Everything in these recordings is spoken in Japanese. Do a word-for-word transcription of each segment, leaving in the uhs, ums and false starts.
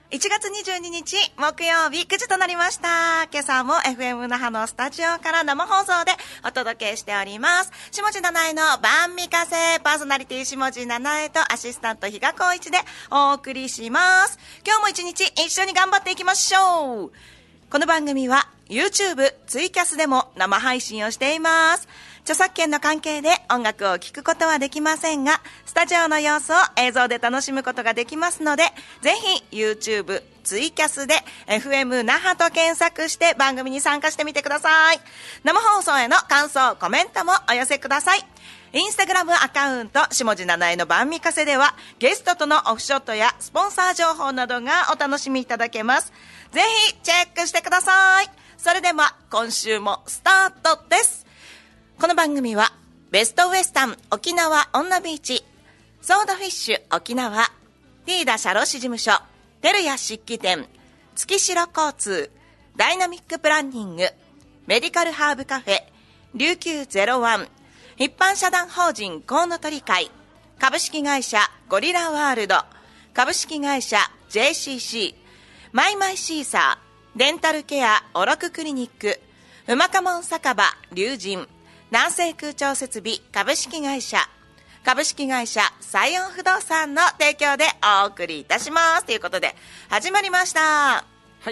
いちがつにじゅうににち木曜日くじとなりました。今朝も エフエム 那覇のスタジオから生放送でお届けしております。下地七重の晩御風、パーソナリティ下地七重とアシスタント比嘉光一でお送りします。今日も一日一緒に頑張っていきましょう。この番組は YouTube、ツイキャスでも生配信をしています。著作権の関係で音楽を聴くことはできませんが、スタジオの様子を映像で楽しむことができますので、ぜひ YouTube、ツイキャスで エフエム 那覇と検索して番組に参加してみてください。生放送への感想、コメントもお寄せください。インスタグラムアカウント下地七重の晩御風ではゲストとのオフショットやスポンサー情報などがお楽しみいただけます。ぜひチェックしてください。それでは今週もスタートです。この番組はベストウエスタン沖縄オンナビーチ、ソーダフィッシュ沖縄、ティーダ社労士事務所、テルヤ漆器店、月城交通、ダイナミックプランニング、メディカルハーブカフェ、琉球ゼロワン、一般社団法人コウノトリ会、株式会社ゴリラワールド、株式会社 ジェイシーシー、マイマイシーサー、デンタルケアオロククリニック、うまかもん酒場龍神、南西空調設備株式会社、株式会社サイオン不動産の提供でお送りいたします。ということで始まりました。 はい、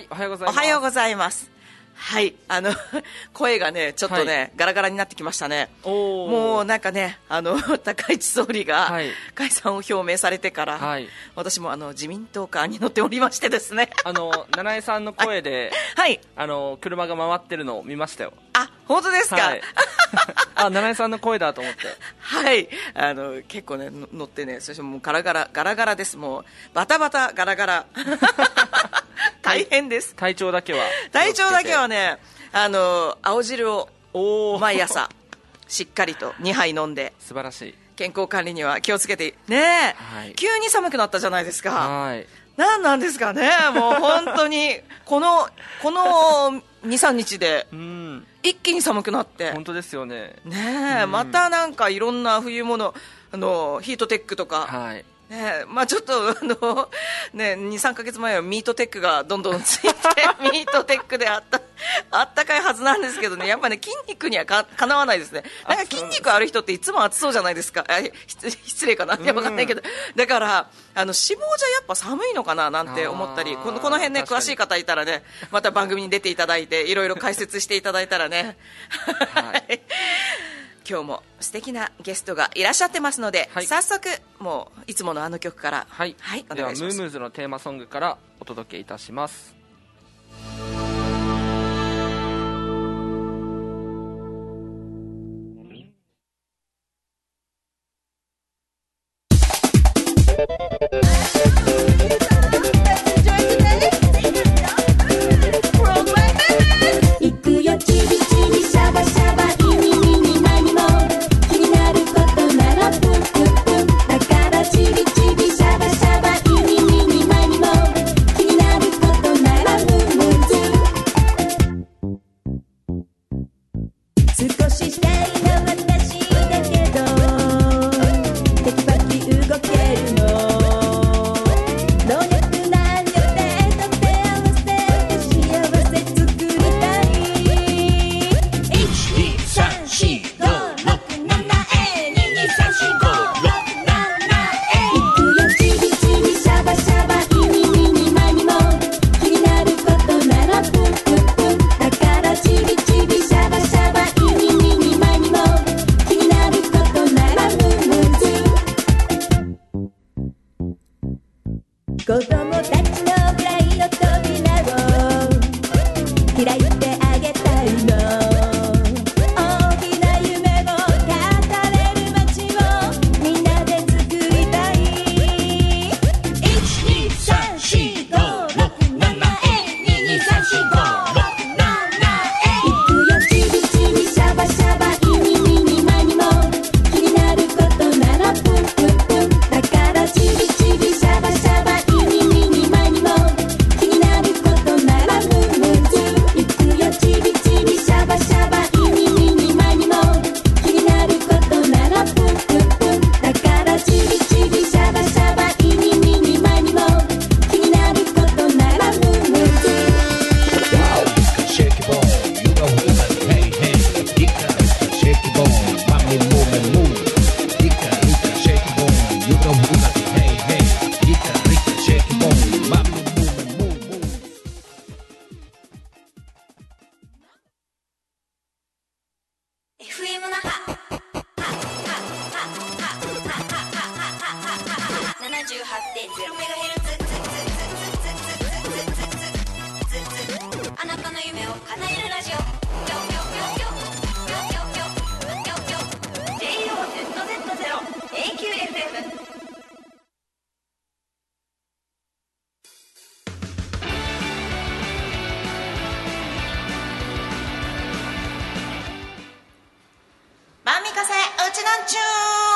おはようございます。 おはようございます。はい、あの声がねちょっとね、はい、ガラガラになってきましたね。 おもうなんかね、あの高市総理が解散を表明されてから、はい、私もあの自民党カーに乗っておりましてですね、 あの七重さんの声で、はい、あの車が回ってるのを見ましたよ。 あ、本当ですか。はい、 あ、七重さんの声だと思ってはい、あの結構ね乗ってね、そしてもうガラガラガラガラです。もうバタバタガラガラ大変です。 体調だけは体調だけはね、あの青汁を毎朝しっかりとにはい飲んで、 素晴らしい。健康管理には気をつけてね、はい、急に寒くなったじゃないですか。はい、なんなんですかね、もう本当にこのこのにさんにちで一気に寒くなって、 本当ですよね。 ねえ、またなんかいろんな冬物、あのヒートテックとか、はい、ね、まあ、ちょっとあの、ね、にさんかげつまえはミートテックがどんどんついてミートテックであったあったかいはずなんですけどね、やっぱね筋肉には か, かなわないですね。なんか筋肉ある人っていつも暑そうじゃないですか。あ、失礼かな、いや分かんないけど、だからあの脂肪じゃやっぱ寒いのかななんて思ったり、このこの辺ね詳しい方いたらね、また番組に出ていただいていろいろ解説していただいたらね、はい、今日も素敵なゲストがいらっしゃってますので、はい、早速もういつものあの曲から、 はい、はい、お願いします。ではムームーズのテーマソングからお届けいたします。 子供たちの万味かせうちなんちゅ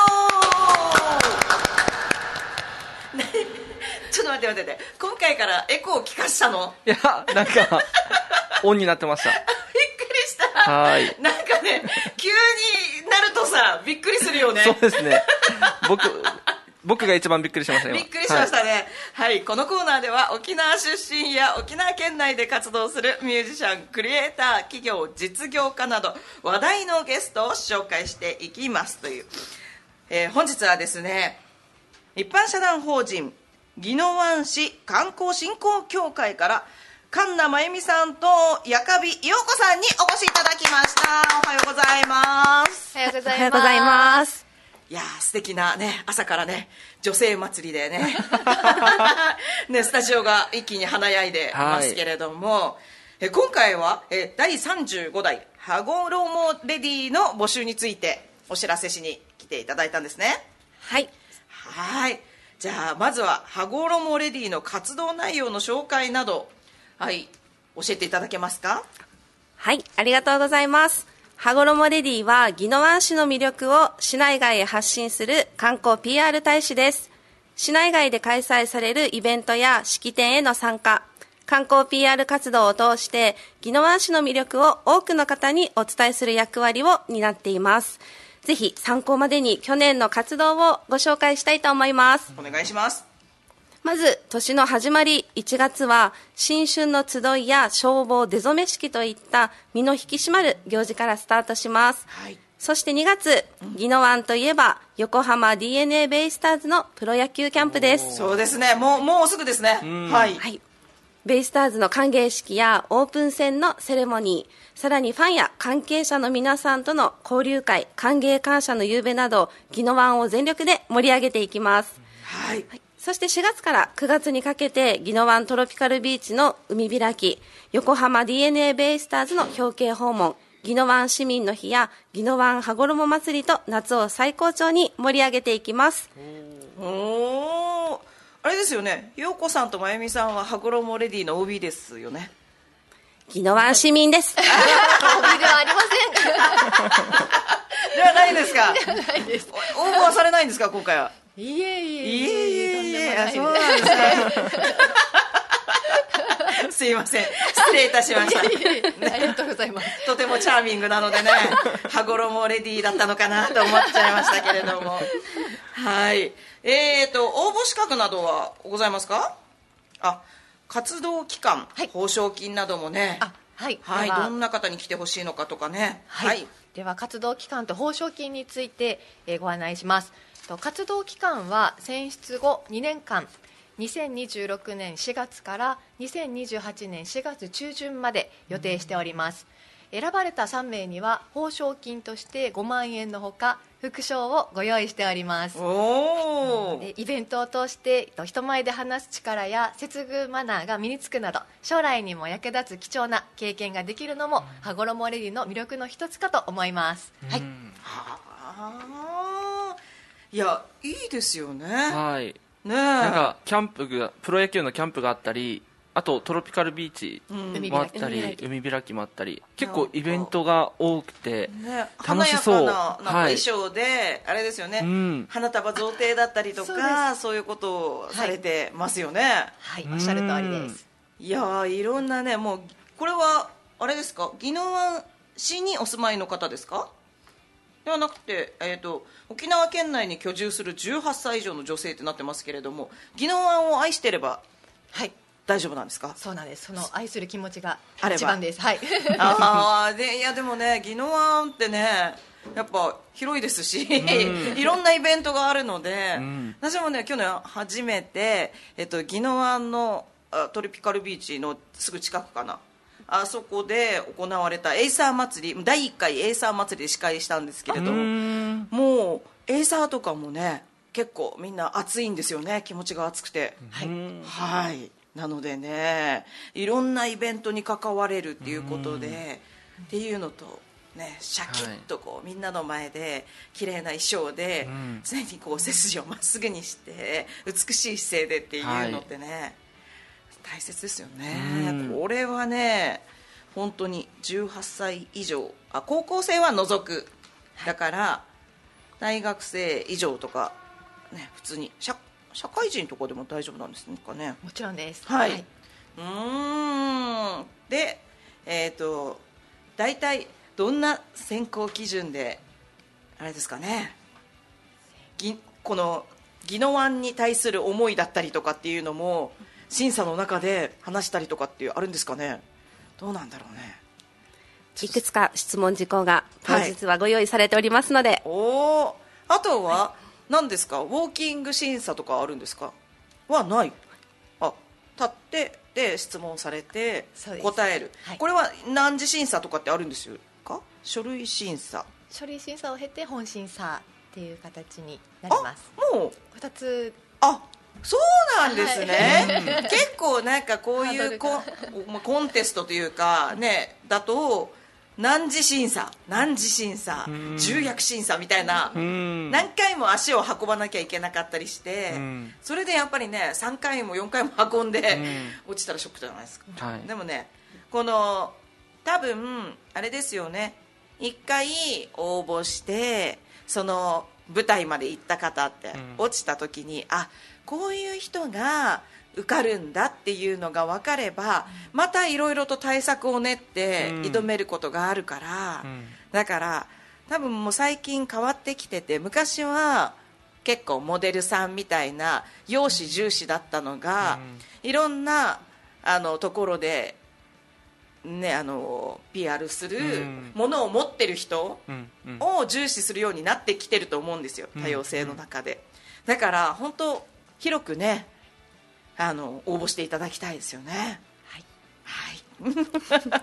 ーちょっと待って待って待って、今回からエコーを聞かしたの？ いや、なんかオンになってました。 びっくりした。はい。なんかね、急になるとさ、びっくりするよね。 そうですね。僕僕が一番びっくりしました。 びっくりしましたね、はい、はい。このコーナーでは沖縄出身や沖縄県内で活動するミュージシャン、クリエイター、企業、実業家など話題のゲストを紹介していきますという、えー、本日はですね、一般社団法人宜野湾市観光振興協会から神田真由美さんと矢上陽子さんにお越しいただきました。おはようございます。 おはようございます。 いやー、素敵なね、朝からね、女性祭りでねね、スタジオが一気に華やいでますけれども、はい、え今回はえだいさんじゅうごだい羽衣レディーの募集についてお知らせしに来ていただいたんですね。 はいはい。じゃあまずは羽衣レディーの活動内容の紹介など、はい、教えていただけますか？ はい、ありがとうございます。羽衣レディは宜野湾市の魅力を市内外へ発信する観光 ピーアール 大使です。市内外で開催されるイベントや式典への参加、観光 ピーアール 活動を通して宜野湾市の魅力を多くの方にお伝えする役割を担っています。ぜひ参考までに去年の活動をご紹介したいと思います。 お願いします。 まず年の始まりいちがつは新春の集いや消防出初め式といった身の引き締まる行事からスタートします、はい、そしてにがつ宜野湾といえば横浜 ディーエヌエー ベイスターズのプロ野球キャンプです。 そうですね、もう、もうすぐですね、はい、 はい、ベイスターズの歓迎式やオープン戦のセレモニー、さらにファンや関係者の皆さんとの交流会、歓迎感謝の夕べなど宜野湾を全力で盛り上げていきます、 はい、はい。 そしてしがつからくがつにかけて宜野湾トロピカルビーチの海開き、横浜 ディーエヌエー ベイスターズの表敬訪問、宜野湾市民の日や宜野湾羽衣祭りと夏を最高潮に盛り上げていきます。 おお、あれですよね、陽子さんと真由美さんは羽衣レディの オービー ですよね。 宜野湾市民です。 オービー ではありません。ではないですか。 ではないです。 応募はされないんですか、今回は。 いえいえいえいえいえいえ、そうなんですね。すいません、失礼いたしました。 いえいえ、ありがとうございます。 とてもチャーミングなのでね、羽衣レディーだったのかなと思っちゃいましたけれども。はい。えーと、応募資格などはございますか？あ、活動期間、はい、報奨金などもね。あ、はい。はい、どんな方に来てほしいのかとかね。 はい。はい、では、活動期間と報奨金について、えー、ご案内します。活動期間は選出後にねんかん、にせんにじゅうろくねんしがつからにせんにじゅうはちねんしがつ中旬まで予定しております。選ばれたさんめいには報奨金としてごまんえんのほか副賞をご用意しております。 おイベントを通して人前で話す力や接遇マナーが身につくなど将来にも役立つ貴重な経験ができるのも羽衣レディの魅力の一つかと思います。はい。 はあ、いや、いいですよね。 はい。 ね、 なんかキャンプが、プロ野球のキャンプがあったり、あとトロピカルビーチもあったり、うん、海開きもあったり、結構イベントが多くて楽しそう。 華やかななんか衣装で、はい、あれですよね、うん、花束贈呈だったりとか、そういうことをされてますよね。 はい、はい、おっしゃる通りです。 いや、いろんなね、もうこれはあれですか、宜野湾市にお住まいの方ですか？ではなくて、えーと、沖縄県内に居住するじゅうはっさい以上の女性ってなってますけれども、宜野湾を愛していれば、はい、大丈夫なんですか？ そうなんです。その愛する気持ちが一番です。はい。 あでいやでもね、宜野湾ってね、やっぱ広いですし、うん、いろんなイベントがあるので、うん、私もね去年初めて、えっと、宜野湾のトロピカルビーチのすぐ近くかな、あそこで行われたエイサー祭り、だいいっかいエイサー祭りで司会したんですけれども、もうエイサーとかもね結構みんな熱いんですよね、気持ちが熱くて、はい、はい、なのでね、いろんなイベントに関われるっていうことでっていうのとね、シャキッとこう、はい、みんなの前で綺麗な衣装で、うん、常にこう背筋をまっすぐにして美しい姿勢でっていうのってね、はい、大切ですよね。これはね本当にじゅうはっさい以上、あ高校生は除くだから大学生以上とか、ね、普通に 社, 社会人とかでも大丈夫なんですかね。 もちろんです。 はい、 はい、 うーんで、えーと大体どんな選考基準であれですかね、ぎこの宜野湾に対する思いだったりとかっていうのも審査の中で話したりとかっていうあるんですかね。どうなんだろうね。 いくつか質問事項が当日はご用意されておりますので、はい、 おあとは何ですか、ウォーキング審査とかあるんですか。はない。あ、立ってで質問されて答える、はい、これは何次審査とかってあるんですか。書類審査書類審査を経て本審査っていう形になります。 あ、もうふたつ。 あ、そうなんですね、はい、結構なんかこういうコン、コンテストというかねだと何次審査何次審査重役審査みたいな何回も足を運ばなきゃいけなかったりしてそれでやっぱりねさんかいもよんかいも運んで落ちたらショックじゃないですか、はい、でもねこの多分あれですよね、いっかい応募してその舞台まで行った方って落ちた時に、うん、あ、こういう人が受かるんだっていうのが分かればまたいろいろと対策を練って挑めることがあるから、うん、だから多分もう最近変わってきてて、昔は結構モデルさんみたいな容姿重視だったのが、うん、いろんなあのところでね、あの ピーアール するものを持ってる人を重視するようになってきてると思うんですよ、多様性の中で。だから本当広くねあの応募していただきたいですよね。はい、はい、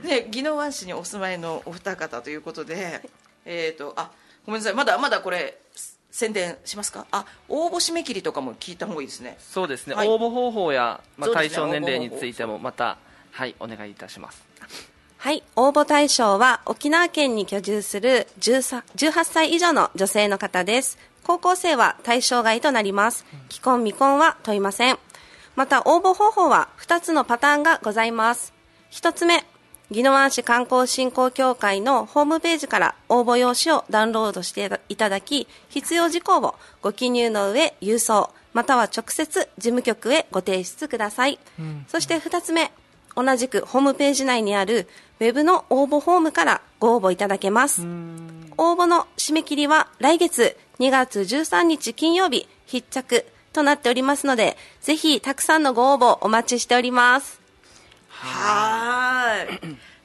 ね、宜野湾市にお住まいのお二方ということで、えーとあごめんなさい、まだまだこれ宣伝しますか。あ、応募締め切りとかも聞いた方がいいですね。 そうですね、はい、応募方法や、まあ、対象年齢についてもまたはい、お願いいたします。 はい、応募対象は沖縄県に居住するじゅうはっさい以上の女性の方です。高校生は対象外となります。既婚未婚は問いません。また応募方法はふたつのパターンがございます。ひとつめ、宜野湾市観光振興協会のホームページから応募用紙をダウンロードしていただき、必要事項をご記入の上郵送または直接事務局へご提出ください、うん、そしてふたつめ、同じくホームページ内にあるウェブの応募フォームからご応募いただけます。応募の締め切りは来月にがつじゅうさんにち金曜日必着となっておりますので、ぜひたくさんのご応募お待ちしております。 はい、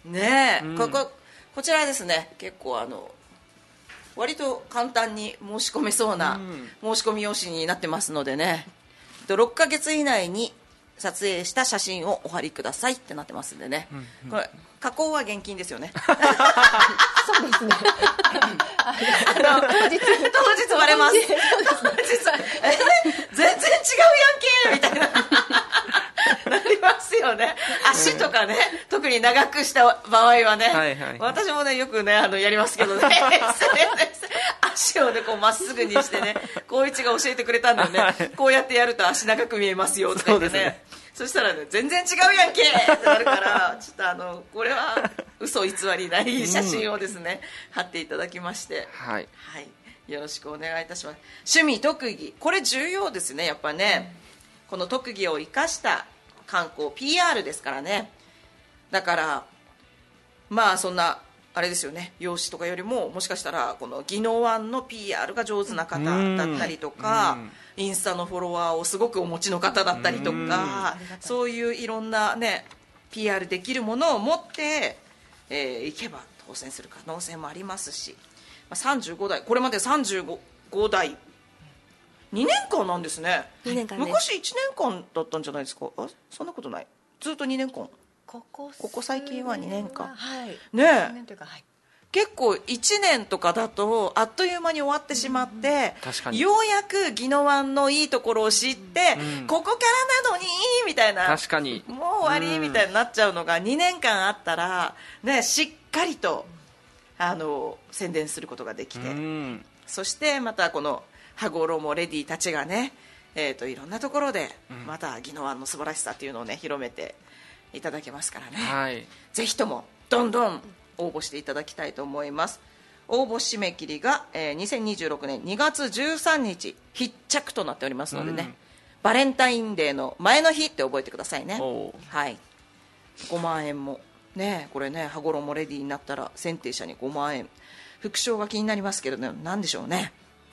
ねえ、うん、こここちらですね、結構あの割と簡単に申し込めそうな申し込み用紙になってますのでね、ろっかげつ以内に撮影した写真をお貼りくださいってなってますんでね、うんうん、これ加工は現金ですよね。 そうですね。 あの当日当日割れます。当日え全然違うやんけみたいななりますよね。足とかね、うん、特に長くした場合はね、はいはい、私もねよくねあのやりますけどね。足をねこうまっすぐにしてね、光一が教えてくれたんだよね、はい、こうやってやると足長く見えますよとか言ってね、 そうですね。そしたらね全然違うやんけってなるからちょっとあのこれは嘘偽りない写真をですね、うん、貼っていただきまして、はい、はい、よろしくお願いいたします。趣味特技これ重要ですね、やっぱね、うん、この特技を生かした観光 ピーアール ですからね。だからまあそんなあれですよね、容姿とかよりももしかしたらこの宜野湾の ピーアール が上手な方だったりとか、インスタのフォロワーをすごくお持ちの方だったりとか、そういういろんなね ピーアール できるものを持って、えー、いけば当選する可能性もありますし、まあ、さんじゅうごだいこれまでさんじゅうごだいにねんかんなんですね。 にねんかんです。 昔いちねんかんだったんじゃないですか。あ、そんなことない、ずっとにねんかん。 ここここ最近はにねんかん、 はい、 ねえ、年というか、はい、結構いちねんとかだとあっという間に終わってしまって、うん、ようやく宜野湾のいいところを知って、うん、ここからなのにみたいな、 確かにもう終わりみたいになっちゃうのがにねんかんあったら、ね、しっかりとあの宣伝することができて、うん、そしてまたこの羽衣レディたちがね、えー、といろんなところでまた宜野湾の素晴らしさっていうのをね広めていただけますからね、はい、ぜひともどんどん応募していただきたいと思います。 応募締め切りが、えー、にせんにじゅうろくねんにがつじゅうさんにち必着となっておりますのでね、うん、バレンタインデーの前の日って覚えてくださいね。はい、ごまんえんもね、これね、羽衣レディーになったら選定者にごまんえん、副賞が気になりますけどね、なんでしょうね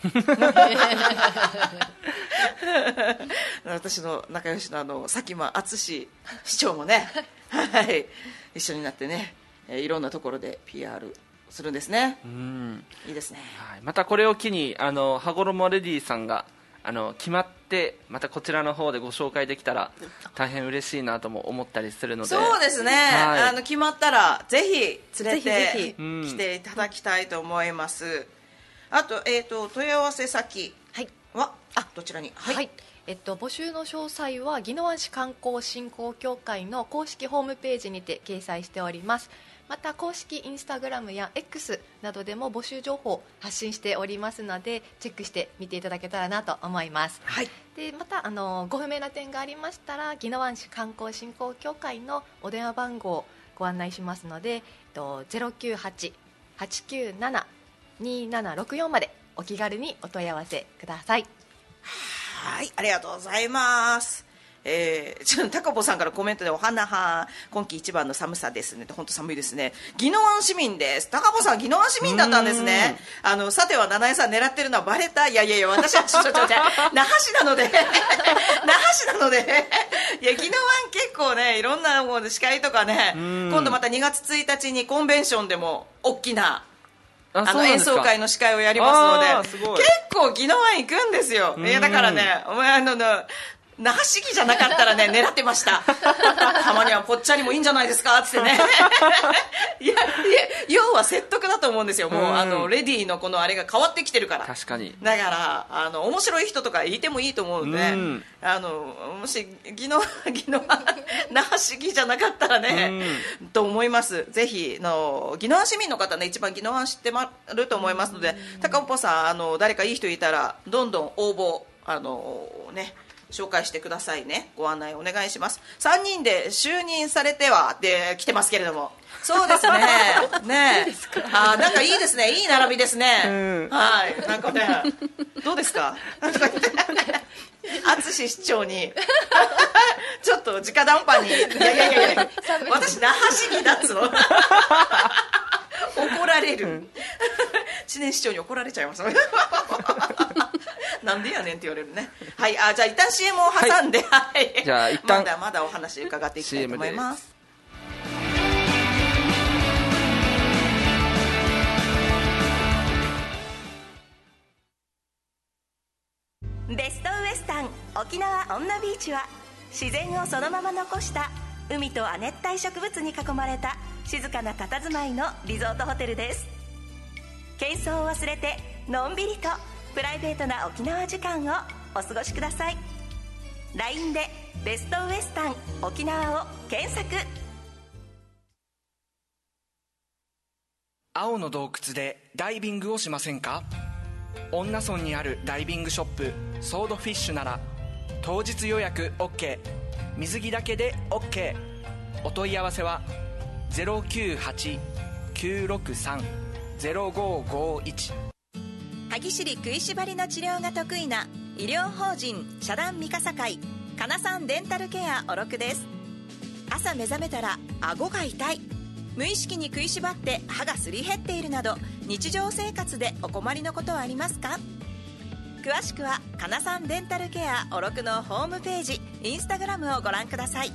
私の仲良しのあの佐喜眞敦市長もね、はい、一緒になってね、いろんなところで ピーアール するんですね。うん、いいですね。 はい、またこれを機にあの羽衣レディーさんがあの決まってまたこちらの方でご紹介できたら大変嬉しいなとも思ったりするので、 そうですね、はい、あの決まったらぜひ連れて来ていただきたいと思います。うん、あと、えーと、問い合わせ先は、はい、どちらに、はい、はい、 えっと、募集の詳細は宜野湾市観光振興協会の公式ホームページにて掲載しております。また公式インスタグラムや X などでも募集情報を発信しておりますので、チェックして見ていただけたらなと思います。はい、でまたあのご不明な点がありましたら宜野湾市観光振興協会のお電話番号をご案内しますので、えっと、ゼロきゅうはち はちきゅうなな にーななろくよんまでお気軽にお問い合わせください。 はい、ありがとうございます。えー、ちょっと高坊さんからコメントでお花は今季一番の寒さですね、本当寒いですね。宜野湾市民です。高坊さん宜野湾市民だったんですね。あのさては七重さん狙ってるのはバレた。いやいやいや、私はちょちょちょ那覇市なので那覇市なのでいや宜野湾結構ね、いろんなもう司会とかね、今度またにがつついたちにコンベンションでも大きなあの演奏会の司会をやりますので、結構宜野湾行くんですよ。いやだからね、お前あの那覇市議じゃなかったらね狙ってました。たまにはぽっちゃりもいいんじゃないですかってねいやいや、要は説得だと思うんですよ。もう、うん、あのレディーのこのあれが変わってきてるから。 確かに。 だからあの面白い人とかいてもいいと思うので、うん、あのもし宜野湾那覇市議じゃなかったらね、うん、と思います。ぜひの宜野湾市民の方ね、一番宜野湾知ってまると思いますので、うん、高尾さんあの誰かいい人いたらどんどん応募あのね紹介してくださいね。ご案内お願いします。さんにんで就任されてはで来てますけれども、そうですねねえ、あ、なんかいいですね、いい並びですね、うん、はい、なんかねどうですか淳市長にちょっと直談判に、いやいやいやいや私那覇市議だっつの怒られる、うん、知念市長に怒られちゃいますなんでやねんって言われるね。はい、あ、じゃあ一旦 シーエム を挟んで、はい、じゃあ一旦まだまだお話伺っていきたいと思います。 ベストウエスタン沖縄恩納ビーチは自然をそのまま残した海と亜熱帯植物に囲まれた静かな佇まいのリゾートホテルです。喧騒を忘れてのんびりとプライベートな沖縄時間をお過ごしください。 ライン でベストウエスタン沖縄を検索。 青の洞窟でダイビングをしませんか？恩納村にあるダイビングショップソードフィッシュなら当日予約 OK、 水着だけで OK。 お問い合わせは ゼロきゅうはち きゅうろくさん ゼロごごいち。 歯ぎしり食いしばりの治療が得意な医療法人社団三笠会かなさんデンタルケアおろくです。朝目覚めたら顎が痛い、無意識に食いしばって歯がすり減っているなど日常生活でお困りのことはありますか？詳しくはかなさんデンタルケアおろくのホームページ、インスタグラムをご覧ください。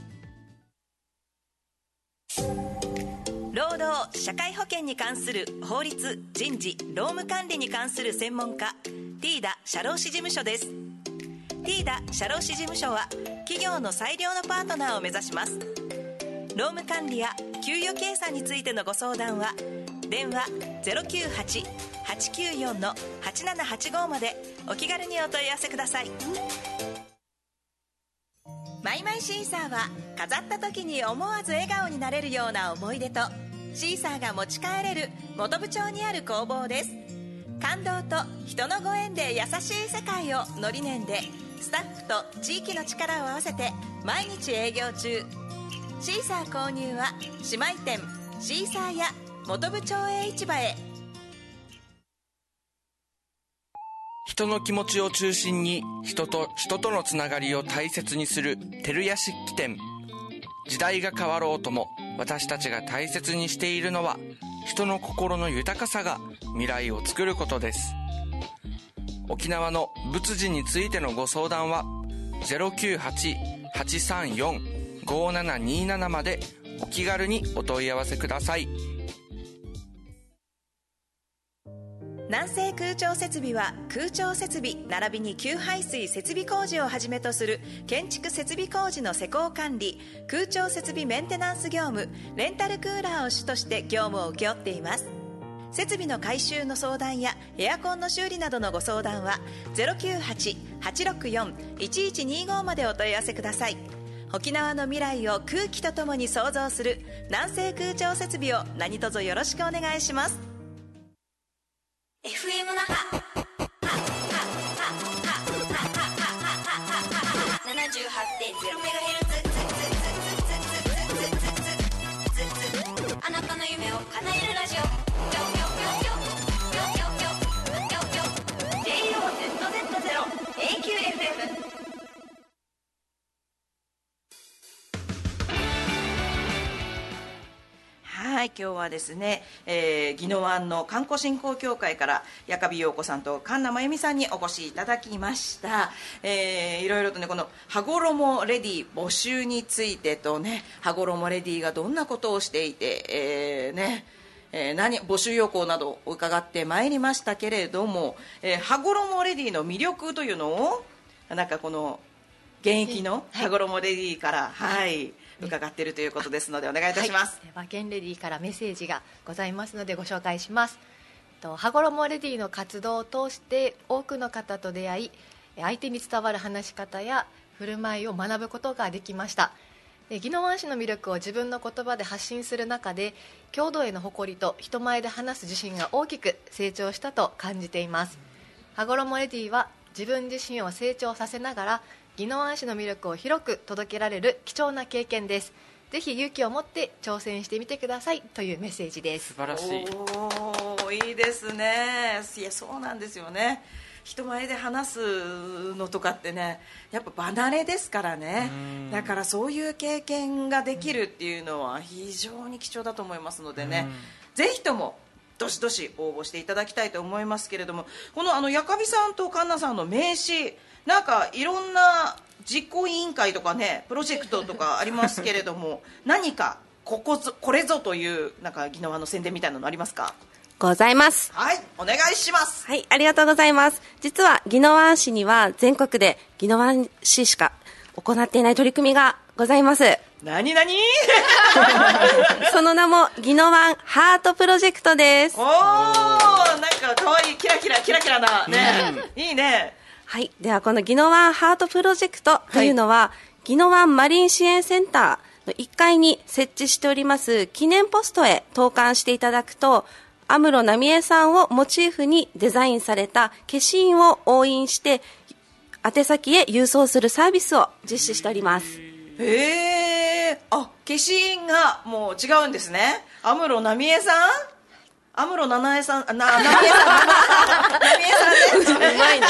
労働・社会保険に関する法律・人事・労務管理に関する専門家 ティーダ 社労士事務所です。 ティーダ 社労士事務所は企業の最良のパートナーを目指します。労務管理や給与計算についてのご相談は電話 ゼロきゅうはち はちきゅうよん はちななはちご までお気軽にお問い合わせください。マイマイシーサーは飾った時に思わず笑顔になれるような思い出とシーサーが持ち帰れる本部町にある工房です。感動と人のご縁で優しい世界をの理念でスタッフと地域の力を合わせて毎日営業中。シーサー購入は姉妹店シーサーや本部町営市場へ。 人の気持ちを中心に人と人とのつながりを大切にする照屋漆器店。時代が変わろうとも私たちが大切にしているのは人の心の豊かさが未来を作ることです。沖縄の仏事についてのご相談は ゼロきゅうはち はちさんよん ごななになな までお気軽にお問い合わせください。 南西空調設備は空調設備並びに給排水設備工事をはじめとする建築設備工事の施工管理、空調設備メンテナンス業務、レンタルクーラーを主として業務を請け負っています。設備の改修の相談やエアコンの修理などのご相談は ゼロきゅうはち はちろくよん いちいちにご までお問い合わせください。沖縄の未来を空気とともに創造する南西空調設備を何卒よろしくお願いします。 エフエム 那覇 ななじゅうはちてんゼロメガヘルツ、あなたの夢を叶えるラジオ。ジェイオーゼットゼットゼロ エーキューエフエム。 はい、今日はですね、えー、宜野湾の観光振興協会から矢上陽子さんと神奈真由美さんにお越しいただきました。えー、いろいろとね、この羽衣レディ募集についてとね、羽衣レディがどんなことをしていて、えー、ねえー、何募集要項などを伺ってまいりましたけれども、えー、羽衣レディの魅力というのをなんかこの現役の羽衣レディから、はい、はい伺っているということですのでお願いいたします。 はい、馬券レディからメッセージがございますのでご紹介します。羽衣レディの活動を通して多くの方と出会い、相手に伝わる話し方や振る舞いを学ぶことができました。宜野湾市の魅力を自分の言葉で発信する中で、郷土への誇りと人前で話す自信が大きく成長したと感じています。羽衣レディは自分自身を成長させながら宜野湾市の魅力を広く届けられる貴重な経験です。ぜひ勇気を持って挑戦してみてくださいというメッセージです。 素晴らしい。 おー、いいですね。いや、そうなんですよね。人前で話すのとかってね、やっぱ離れですからね。だからそういう経験ができるっていうのは非常に貴重だと思いますのでね、ぜひともどしどし応募していただきたいと思いますけれども、このあの矢上さんと環奈さんの名刺、なんかいろんな実行委員会とかね、プロジェクトとかありますけれども何かここぞこれぞというなんか宜野湾の宣伝みたいなのありますか？ ございます。 はい、お願いします。 はい、ありがとうございます。実は宜野湾市には全国で宜野湾市しか行っていない取り組みがございます。 何何その名も宜野湾ハートプロジェクトです。 おー、なんかかわいいキラキラキラキラなね、うん、いいね。 はい、ではこの宜野湾ハートプロジェクトというのは、はい、宜野湾マリン支援センターのいっかいに設置しております記念ポストへ投函していただくと、安室奈美恵さんをモチーフにデザインされた消印を押印して宛先へ郵送するサービスを実施しております。 へー、あ、消印がもう違うんですね。安室奈美恵さん、安室奈々恵さん、な、奈美恵さん、奈美恵さんです。うまいな。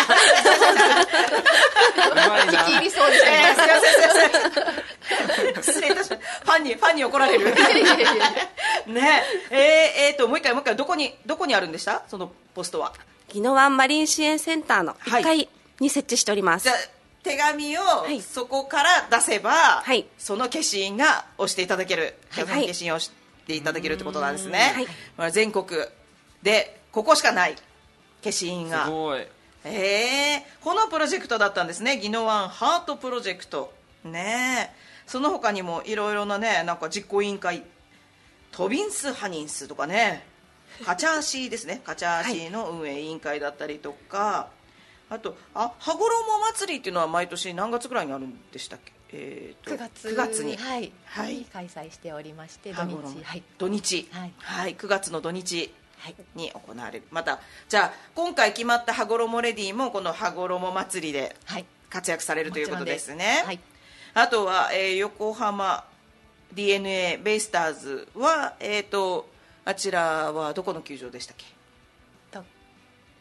うまいな。 聞き入りそうですね。 えー、すいません、すいません。失礼いたします。ファンに、ファンに怒られる。ねえ、えー、えーと、もう一回、もう一回、どこに、どこにあるんでしたそのポストは。 宜野湾マリン支援センターのいっかいに設置しております。 じゃあ手紙をそこから出せば、はい、その消印が押していただける。はい、消印を押していただけるってことなんですね。はい、まあ、全国でここしかない消印が。 すごい。 えー、このプロジェクトだったんですね。宜野湾ハートプロジェクトね。その他にもいろいろなね、なんか実行委員会、トビンスハニンスとかね、カチャーシーですね、カチャーシーの運営委員会だったりとか、はい、あとあ羽衣祭りっていうのは毎年何月ぐらいにあるんでしたっけ？えー、とくがつ、 くがつに、 はいはい、開催しておりまして、土日、はい、 土日、 はいはい、くがつの土日に行われる。またじゃあ今回決まった羽衣レディもこの羽衣祭りで活躍されるということですね。はい、あとは、えー、横浜 ディーエヌエー ベイスターズは、えー、とあちらはどこの球場でしたっけ？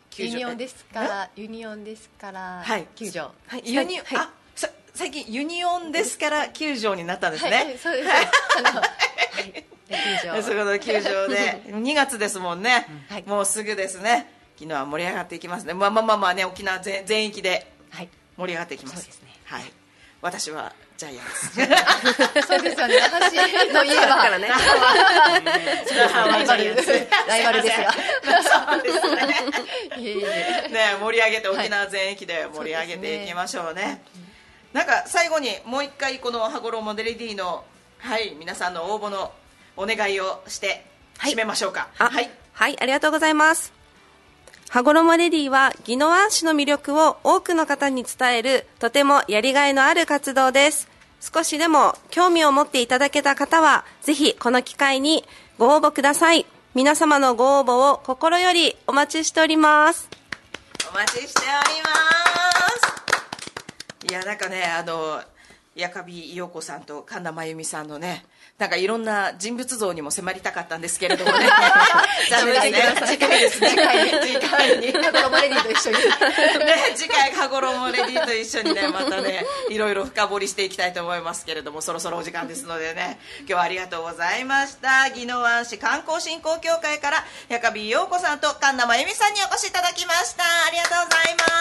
ユニオンですからユニオンですからきゅう条、 はい、ユニ、はい、あさ最近ユニオンですからきゅう条になったんですね。 はい、そうです。あの、はい、きゅう条。 そういうことできゅう条でにがつですもんね、はい、もうすぐですね。昨日は盛り上がっていきますね。まあまあまあまあね、沖縄 全, 全域で盛り上がっていきます。はい、そうですね。はい。私はジャイアンツ。 そうですよね。私といえばからね。 ライバルです。 ライバルですが。 そうですね。ね、盛り上げて沖縄全域で盛り上げていきましょうね。はい、なんか最後にもう一回この羽衣デレディの、はい、皆さんの応募のお願いをして締めましょうか。 はい、はい、はい、ありがとうございます。羽衣レディは宜野湾市の魅力を多くの方に伝えるとてもやりがいのある活動です。少しでも興味を持っていただけた方はぜひこの機会にご応募ください。皆様のご応募を心よりお待ちしております。 お待ちしております。いや、なんかね、あの矢上陽子さんと神田真由美さんのね、なんかいろんな人物像にも迫りたかったんですけれどもね。ダメですね。次回ですね。次回に次回に羽衣レディと一緒にね、 次回羽衣レディと一緒にね、またね、いろいろ深掘りしていきたいと思いますけれども、そろそろお時間ですのでね、今日はありがとうございました。宜野湾市観光振興協会から矢上陽子さんと神田真由美さんにお越しいただきました。ありがとうございます。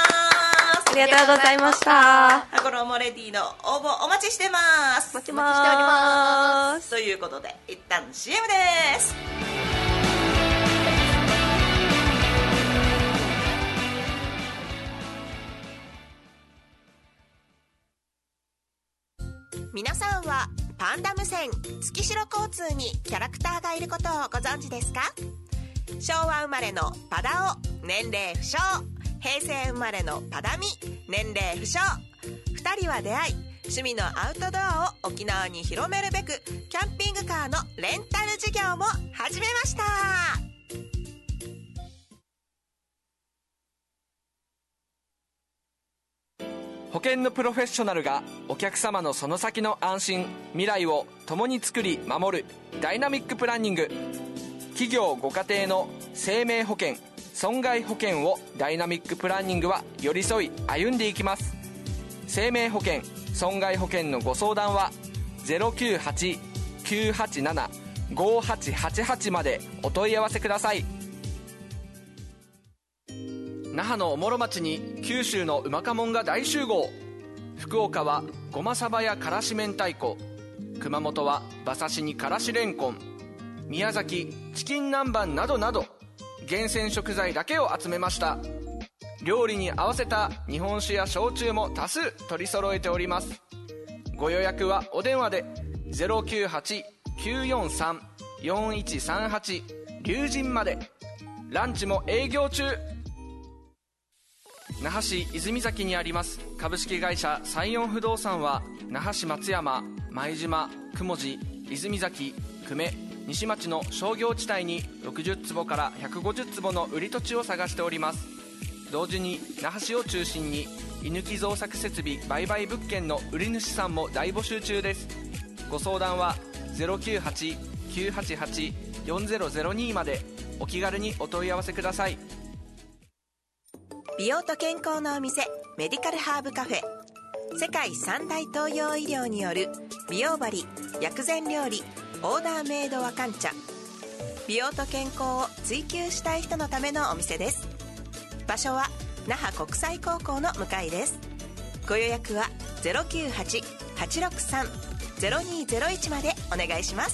ありがとうございました。 羽衣レディの応募お待ちしてます。 お待ちしております。 ということで一旦 シーエム です。皆さんはパンダ無線月城交通にキャラクターがいることをご存知ですか？昭和生まれのパダオ、年齢不詳。平成生まれのパダミ、年齢不詳。ふたりは出会い、趣味のアウトドアを沖縄に広めるべくキャンピングカーのレンタル事業も始めました。 保険のプロフェッショナルがお客様のその先の安心未来を共に作り守るダイナミックプランニング。企業ご家庭の生命保険損害保険をダイナミックプランニングは寄り添い歩んでいきます。生命保険損害保険のご相談は ゼロきゅうはち きゅうはちなな ごはちはちはち までお問い合わせください。那覇のおもろ町に九州のうまかもんが大集合。福岡はごまさばやからし明太子、熊本は馬刺しにからしれんこん、宮崎チキン南蛮などなど厳選食材だけを集めました。料理に合わせた日本酒や焼酎も多数取り揃えております。ご予約はお電話で ゼロきゅうはち きゅうよんさん よんいちさんはち 龍神まで。ランチも営業中。那覇市泉崎にあります株式会社西園不動産は那覇市松山、舞島、雲寺、泉崎、久米、西町の商業地帯にろくじゅっつぼからひゃくごじゅっつぼの売り土地を探しております。同時に那覇市を中心に居抜き造作設備売買物件の売り主さんも大募集中です。ご相談は ゼロきゅうはち きゅうはちはち よんゼロゼロに までお気軽にお問い合わせください。 美容と健康のお店、メディカルハーブカフェ。世界三大東洋医療による美容針、薬膳料理、オーダーメイド和漢茶。美容と健康を追求したい人のためのお店です。場所は那覇国際高校の向かいです。ご予約は ゼロきゅうはち はちろくさん ゼロにゼロいち までお願いします。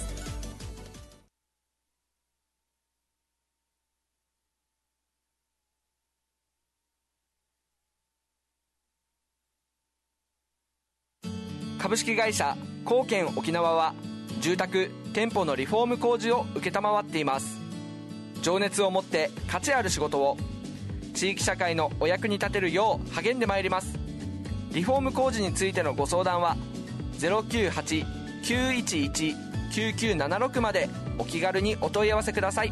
株式会社高健沖縄は住宅・店舗のリフォーム工事を承っています。情熱を持って価値ある仕事を地域社会のお役に立てるよう励んでまいります。リフォーム工事についてのご相談は ゼロきゅうはち きゅういちいち きゅうきゅうななろく までお気軽にお問い合わせください。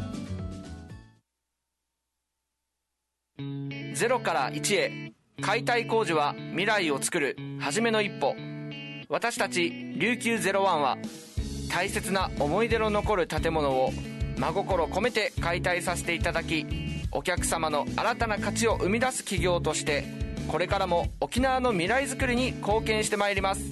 ゼロからいちへ、解体工事は未来を作る初めの一歩。私たち琉球ゼロワンは大切な思い出の残る建物を真心込めて解体させていただき、 お客様の新たな価値を生み出す企業として、これからも沖縄の未来づくりに貢献してまいります。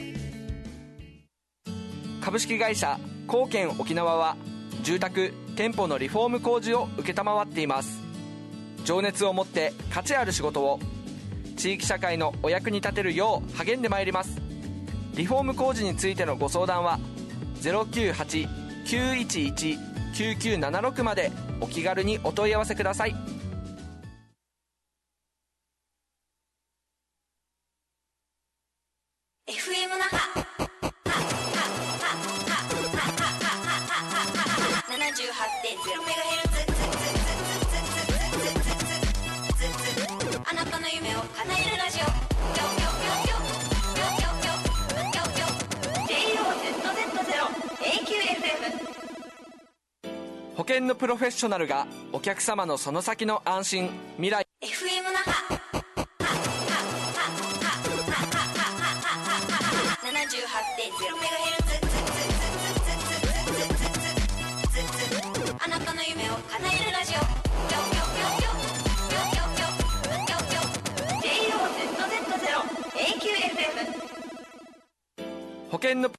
株式会社貢献沖縄は、住宅・店舗のリフォーム工事を承っています。情熱を持って価値ある仕事を、地域社会のお役に立てるよう励んでまいります。リフォーム工事についてのご相談は ゼロきゅうはち きゅういちいち きゅうきゅうななろく までお気軽にお問い合わせください。 エフエム 那覇 ななじゅうはちてんゼロメガヘルツ、あなたの夢を叶えるラジオ。 保険のプロフェッショナルがお客様のその先の安心未来。 エフエム 那覇 ななじゅうはちてんゼロメガヘルツ、あなたの夢を叶えるラジオ。 ジェイオーゼットゼットゼロ エーキューエフエム。 保険の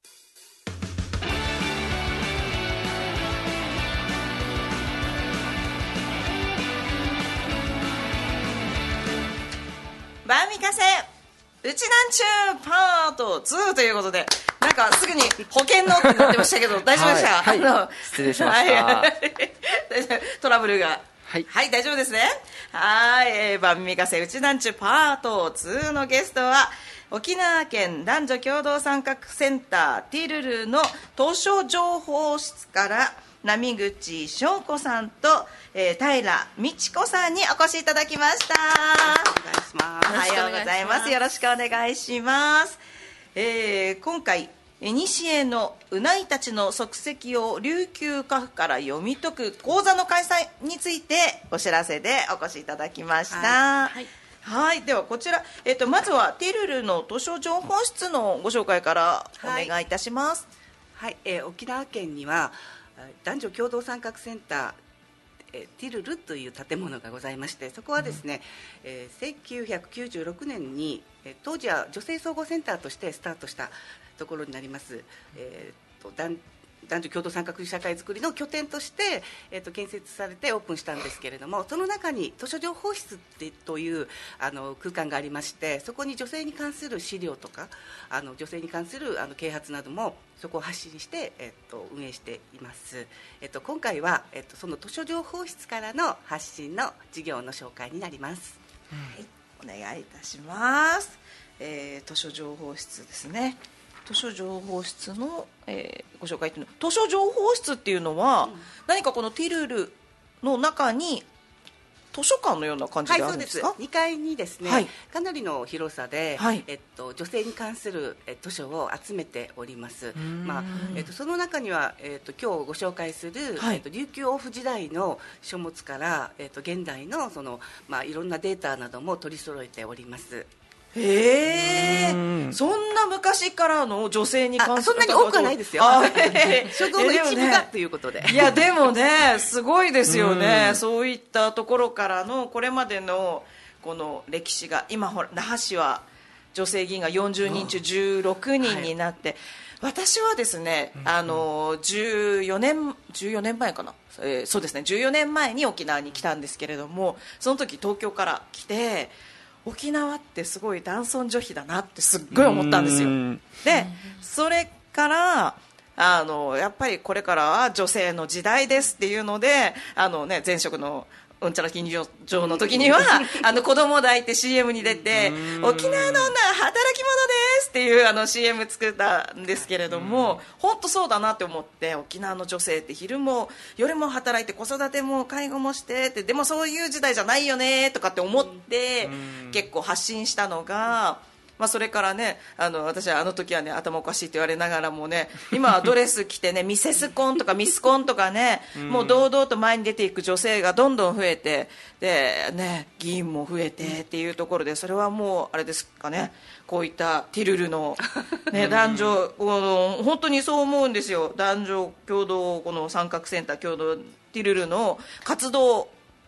バーミカセうちなんちゅうパートツーということで、なんかすぐに保険のってなってましたけど大丈夫でした、 はいはい、 あの失礼しました、 はい、トラブルがはい、 はい、大丈夫ですね。はい、えー、バーミカセうちなんちゅうパートツーのゲストは沖縄県男女共同参画センターティルルの図書情報室から波口翔子さんと、えー、平美智子さんにお越しいただきました。お願いします。おはようございます。よろしくお願いします。えー、今回西のうないたちの足跡を琉球家譜から読み解く講座の開催についてお知らせでお越しいただきました。はいはいはい、ではこちら、えー、とまずはティルルの図書情報室のご紹介からお願いいたします。 はい、はい、えー、沖縄県には男女共同参画センター、えー、ティルルという建物がございまして、そこはですね、うんえー、せんきゅうひゃくきゅうじゅうろくねんに、えー、当時は女性総合センターとしてスタートしたところになります。えー、と男男女共同参画社会づくりの拠点として、えー、と建設されてオープンしたんですけれども、その中に図書情報室ってというあの空間がありまして、そこに女性に関する資料とかあの女性に関するあの啓発などもそこを発信して、えー、と運営しています。えー、と今回は、えー、とその図書情報室からの発信の事業の紹介になります。 はい、お願いいたします。えー、図書情報室ですね。図書情報室の、えー、ご紹介というの図書情報室っていうのは、うん、何かこのティルルの中に図書館のような感じであるんですか？ はい、そうです。にかいにですね、はい、かなりの広さで、はいえっと、女性に関する図書を集めております。まあえっと、その中には、えっと、今日ご紹介する、はいえっと、琉球王府時代の書物から、えっと、現代の、その、まあ、いろんなデータなども取り揃えております。 へえ、そんな昔からの女性に関する、 そんなに多くはないですよ。書道の一部がということで。 いやでもね、すごいですよね。そういったところからのこれまでのこの歴史が、今ほら那覇市は女性議員がよんじゅうにん中じゅうろくにんになって、はい、私はですね、あのじゅうよねんじゅうよねんまえかな、えー、そうですね、じゅうよねんまえに沖縄に来たんですけれども、その時東京から来て、沖縄ってすごい男尊女卑だなってすっごい思ったんですよ。でそれからあのやっぱりこれからは女性の時代ですっていうので、あの、ね、前職のうんちゃら金城の時にはあの子供抱いて シーエム に出て沖縄の女は働き者ですっていうあの シーエム 作ったんですけれども、本当そうだなって思って、沖縄の女性って昼も夜も働いて子育ても介護もしてって、でもそういう時代じゃないよねとかって思って結構発信したのが、まあ、それからね、あの私はあの時はね頭おかしいって言われながらもね、今はドレス着てねミセスコンとかミスコンとかね、もう堂々と前に出ていく女性がどんどん増えて、でね議員も増えてっていうところで、それはもうあれですかね、こういったティルルの、ね、男女本当にそう思うんですよ。男女共同この参画センター共同ティルルの活動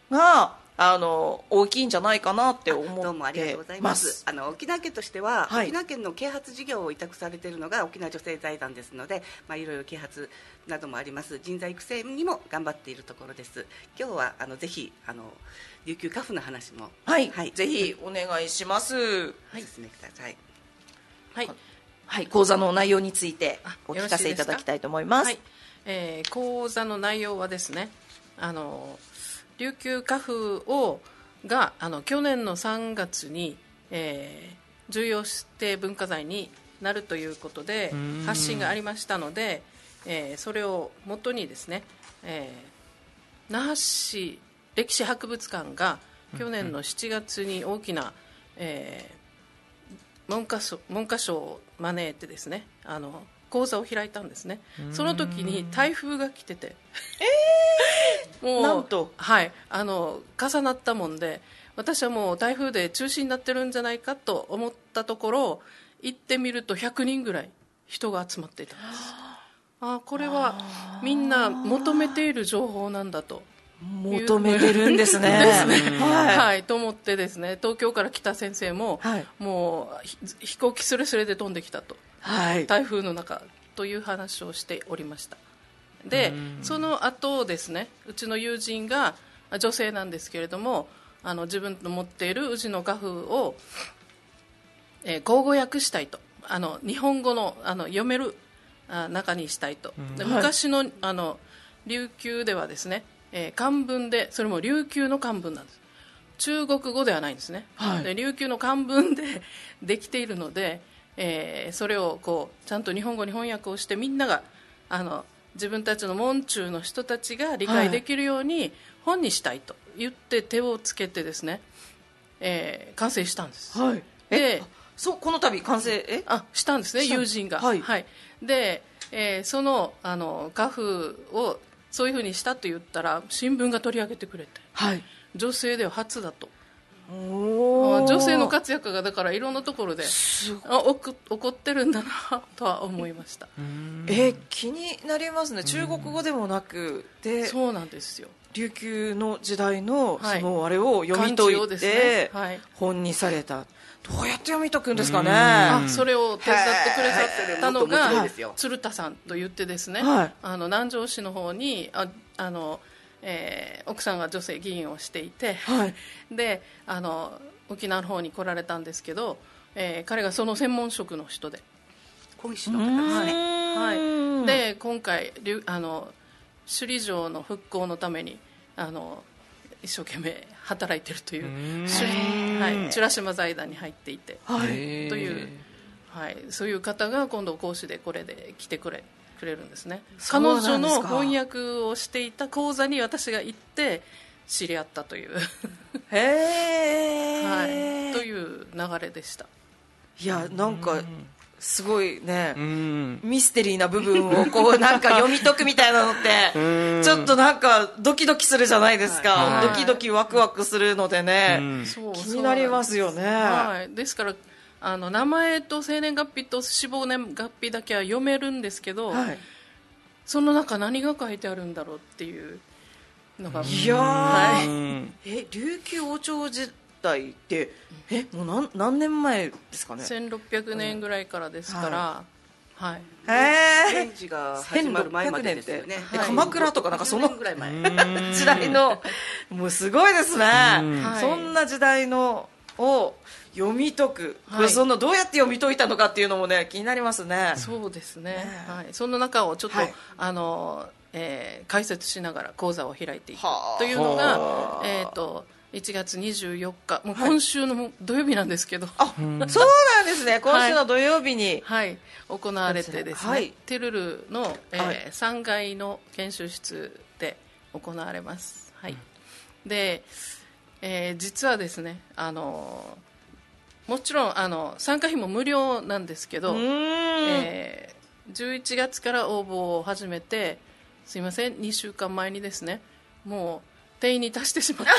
があの大きいんじゃないかなって思ってます。 どうもありがとうございます。あの沖縄県としては、 はい、 沖縄県の啓発事業を委託されているのが沖縄女性財団ですので、まあ、いろいろ啓発などもあります。人材育成にも頑張っているところです。今日はあのぜひあの琉球カフの話も、 はい、はい、ぜひお願いします。 はい、お進めください。 はい、はい、講座の内容についてお聞かせいただきたいと思います。 はい、えー、講座の内容はですね、あの琉球カフをがあの去年のさんがつに、えー、重要指定文化財になるということで発信がありましたので、えー、それをもとにですね、えー、那覇市歴史博物館が去年のしちがつに大きな、えー、文化賞、文化賞を招いてですね、あの講座を開いたんですね。その時に台風が来てて、えー、もうなんと、 はい、あの重なったもんで、私はもう台風で中止になってるんじゃないかと思ったところ、行ってみるとひゃくにんぐらい人が集まっていたんです。あ、これはみんな求めている情報なんだと求めてるんですね。 ですね、はい、はい、と思ってですね、東京から来た先生も、はい、もう飛行機すれすれで飛んできたと、はい、台風の中という話をしておりました。でその後ですね、うちの友人が女性なんですけれども、あの自分の持っている宇治の画風を、えー、口語訳したいと、あの日本語 の, あの読めるあ中にしたいと。で昔 の, あの琉球ではですね、えー、漢文で、それも琉球の漢文なんです。中国語ではないんですね、はい、で琉球の漢文でできているので、えー、それをこうちゃんと日本語に翻訳をして、みんながあの自分たちの門中の人たちが理解できるように本にしたいと言って手をつけてですね、えー、完成したんです、はい、でそうこの度完成えあしたんですね、友人が、はいはい、で、えー、そのあの画風をそういうふうにしたと言ったら新聞が取り上げてくれて、はい、女性では初だと。お女性の活躍がだからいろんなところであ起こってるんだなとは思いました。 え気になりますね。中国語でもなくで、 そうなんですよ、 琉球の時代 の, そのあれを読み解いて本にされた。どうやって読み解くんですかね。 あそれを手伝ってくれたのが鶴田さんと言ってですね、はい、あの南城市の方にああの、えー、奥さんが女性議員をしていて、はい、であの沖縄の方に来られたんですけど、えー、彼がその専門職の人で講師の方ですね、 はい、で今回あの首里城の復興のためにあの一生懸命働いているという、はい、美ら島財団に入っていて、はい、という、はい、そういう方が今度講師でこれで来てくれ、くれるんですね。彼女の翻訳をしていた講座に私が行って知り合ったというへー、はい、という流れでした。 いやなんかすごいね、ミステリーな部分をこうなんか読み解くみたいなのってちょっとなんかドキドキするじゃないですか、はい、ドキドキワクワクするのでね、気になりますよね。 はい、ですからあの名前と生年月日と死亡年月日だけは読めるんですけど、はい、その中何が書いてあるんだろうっていうのが、 いやー、はい、え琉球王朝時代ってえもう 何, 何年前ですかね。 せんろっぴゃくねんぐらいからですから、はいはい、 へえ、が始まる前までですよね。 はい、鎌倉とかなんかそのぐらい前時代のもうすごいですね。そんな時代のを読み解く、はい、そのどうやって読み解いたのかっていうのもね気になりますね。 そうですね、はい、その中をちょっと、はい、あのえー、解説しながら講座を開いていくというのが、えーといちがつにじゅうよっか、もう今週の土曜日なんですけど、 はい、あ、そうなんですね。今週の土曜日に、 はい、はい、行われてですね、はい、テルルの、えーはい、さんがいの研修室で行われます。はい、で、えー、実はですね、あのもちろんあの参加費も無料なんですけど、えー、じゅういちがつから応募を始めて、すいませんにしゅうかんまえにですね、もう定員に達してしまって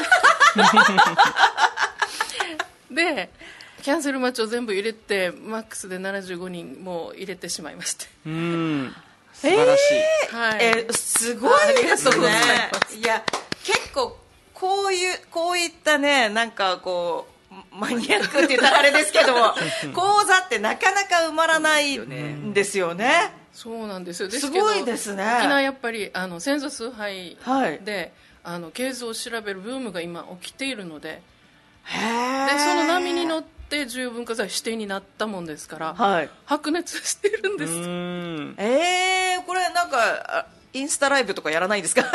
でキャンセル待ちを全部入れてマックスでななじゅうごにんもう入れてしまいまして、 うーん素晴らしい、 えーはい、えー、すごいですね。いや結構こういうこういったねなんかこうマニアックって言ったらあれですけども講座ってなかなか埋まらないんですよね。 そうなんですよ。ですけどすごいですね。 沖縄やっぱりあの先祖崇拝で、 はい、 あの系図を調べるブームが今起きているので、 へでその波に乗って重要文化財指定になったもんですから、 はい、 白熱してるんです。 えー、これなんかインスタライブとかやらないですか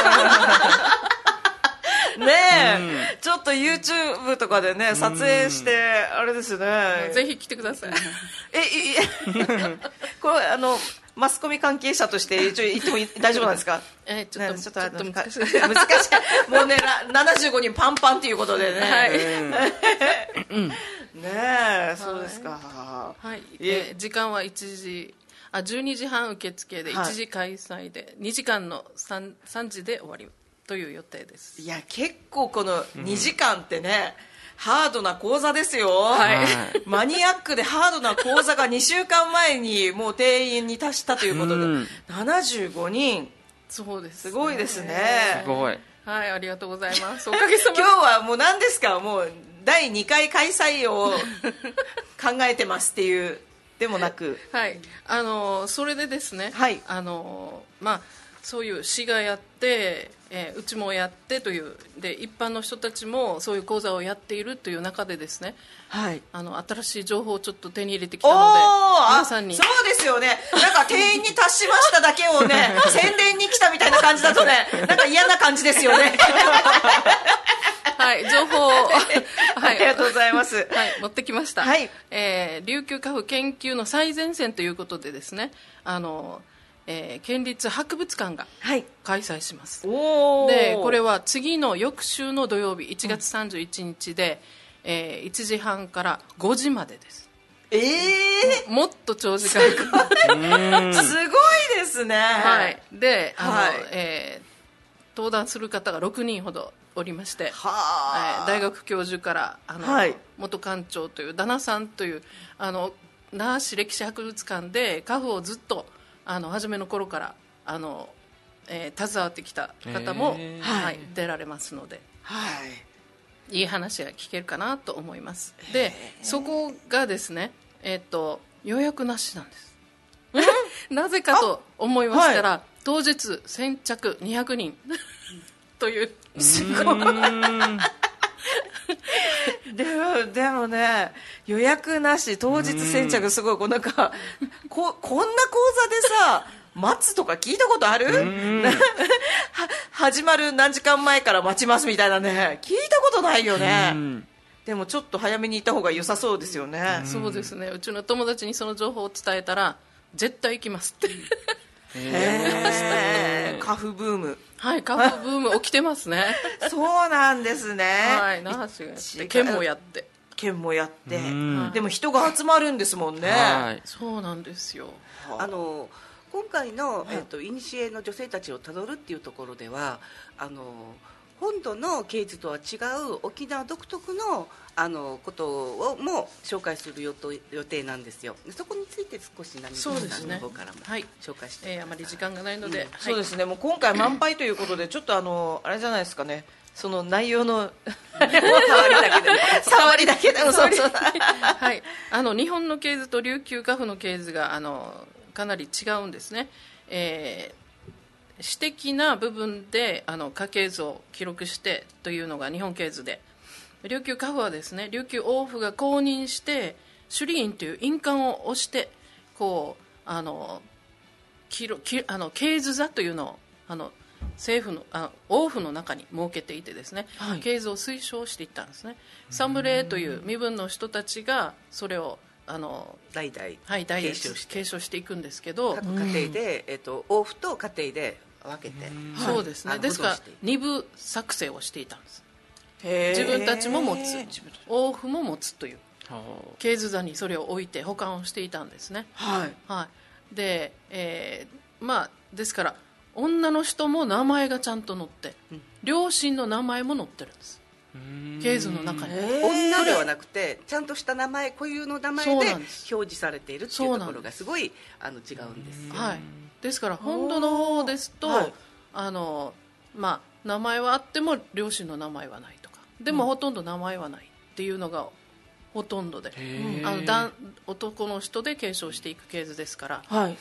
ねえ、ちょっと YouTube とかでね撮影してあれですね。 ぜひ来てください。 えいこれあのマスコミ関係者として一応言っても大丈夫なんですか？ えちょっと、ね、ちょっと難しい。 難しい。もうねななじゅうごにんパンパンということでね。はい。ねえ、そうですか。 はい。え時間はいちじあじゅうにじはん受付でいちじ開催で、はい、にじかんの 3, さんじで終わりという予定です。 いや結構このにじかんってね、うん、ハードな講座ですよ、 はい、 マニアックでハードな講座がにしゅうかんまえにもう定員に達したということで、うん、ななじゅうごにん。 そうです、 ね、すごいですね。 すごい。 はい、ありがとうございます。おかげさまで今日はもう何ですか、もうだいにかい開催を考えてますっていうでもなく、 はい、あのそれでですね、 はい、 あのまあそういう市がやって、えー、うちもやってというで一般の人たちもそういう講座をやっているという中でですね、 はい、 あの新しい情報をちょっと手に入れてきたので皆さんに。 そうですよね。なんか定員に達しましただけをね宣伝に来たみたいな感じだとねなんか嫌な感じですよね。 はい、情報を、はい、 ありがとうございます。 はい、持ってきました。 はい、 えー、琉球家父研究の最前線ということでですね、あの、えー、県立博物館が開催します。 はい、 で、これは次の翌週の土曜日いちがつさんじゅういちにちで、うん、えー、いちじはんからごじまでです。 えー、 もっと長時間すごいですね。 はい。で、あの、 はい、 えー、登壇する方がろくにんほどおりまして、 はえー、大学教授からあの、はい、元館長というダナさんというあの那覇市歴史博物館で家父をずっとあの初めの頃からあの、えー、携わってきた方も、はい、出られますので、 はい、 いい話が聞けるかなと思います。でそこがですね、えー、と予約なしなんです。なぜかと思いましたら、はい、当日先着にひゃくにんというすごいでもでもね予約なし当日先着すごいこうなんかこ, こんな講座でさ待つとか聞いたことあるは始まる何時間前から待ちますみたいなね聞いたことないよね。でもちょっと早めに行った方が良さそうですよね。 そうですね。うちの友達にその情報を伝えたら絶対行きますってへー、カフブーム。 はい、カフブーム起きてますね。 そうなんですね。 はい、那覇市がやって県もやって県もやってでも人が集まるんですもんね。 はい、そうなんですよ。 あの今回の、えっと、いにしえの女性たちをたどるっていうところではあの本土の系図とは違う沖縄独特のあのことをも紹介する予定なんですよ。そこについて少し何かさんの方からも紹介して、 はい、えー、あまり時間がないので、うん、 そうですね。もう今回満杯ということでちょっとあのあれじゃないですかね。その内容の触りだけでも触りだけでもそうそうはい、あの日本の系図と琉球家父の系図があのかなり違うんですね。えー、詩的な部分であの家系図を記録してというのが日本系図で、琉球家父はですね、琉球王府が公認して首里印という印鑑を押してこうあの記録あの系図座というのをあの政府のあ王府の中に設けていてですね、はい、系図を推奨していったんですね。侍という身分の人たちがそれをあの代々、 はい、代々継承して継承していくんですけど、 各家庭で、えっと、王府と家庭で分けて、 そうですね。ですから二部作成をしていたんです。自分たちも持つ王府も持つという系図座にそれを置いて保管をしていたんですね。 はい、 はい、で、えー、まあですから女の人も名前がちゃんと載って、うん、両親の名前も載ってるんです。系図の中に女ではなくてちゃんとした名前固有の名前で表示されているっていうところがすごいあの違うんですよ。 はい、ですから本土の方ですと、はい、あのまあ名前はあっても両親の名前はないとか、でもほとんど名前はないっていうのがほとんどで、あのだん男の人で継承していくケースですから。 はい。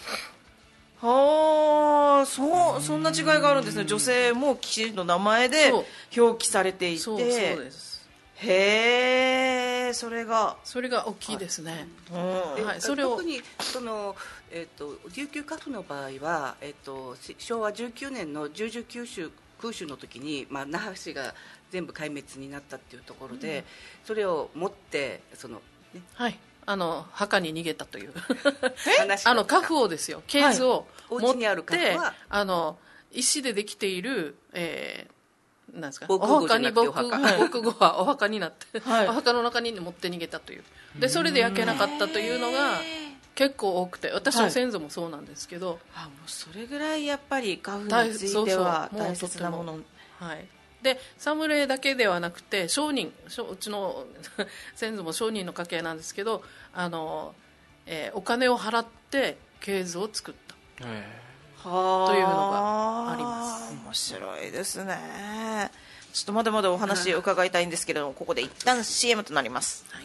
はあ、そう、そんな違いがあるんですね。女性もきちんと名前で表記されていて、 そう、そうです。 へえ、それがそれが大きいですね。 はい、はい、それを特にその、えー、と琉球家父の場合は、えー、としょうわじゅうきゅうねんの十々九州空襲の時に、まあ、那覇市が全部壊滅になったっていうところで、うん、それを持ってその、ね、 はい、あの墓に逃げたというあの家父をですよ、系図を持って、はい、あの石でできている、えー、なんですか、お墓に防空壕はお墓になって、はい、お墓の中に持って逃げたという、でそれで焼けなかったというのが結構多くて、私の先祖もそうなんですけど、はい、 あ、もうそれぐらいやっぱり家父については大切なもの。 はい、で侍だけではなくて商人、うちの先祖も商人の家系なんですけど、あの、えー、お金を払って系図を作った、えー、というのがあります。 面白いですね。ちょっとまだまだお話伺いたいんですけれども、ここで一旦 シーエム となります。はい、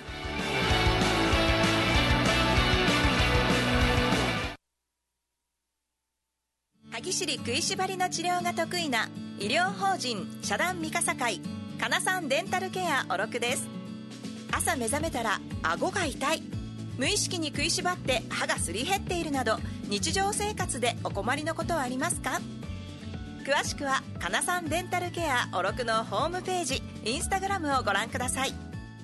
歯ぎしり食いしばりの治療が得意な医療法人社団三笠会かなさんデンタルケアおろくです。朝目覚めたら顎が痛い、無意識に食いしばって歯がすり減っているなど、日常生活でお困りのことはありますか？詳しくはかなさんデンタルケアおろくのホームページ、インスタグラムをご覧ください。